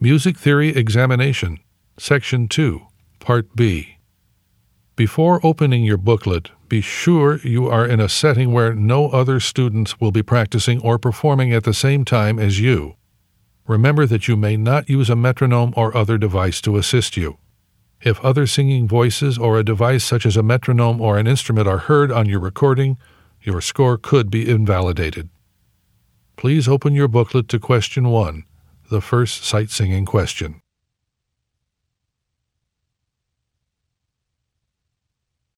Music Theory Examination, Section 2, Part B. Before opening your booklet, be sure you are in a setting where no other students will be practicing or performing at the same time as you. Remember that you may not use a metronome or other device to assist you. If other singing voices or a device such as a metronome or an instrument are heard on your recording, your score could be invalidated. Please open your booklet to Question 1, the first sight singing question.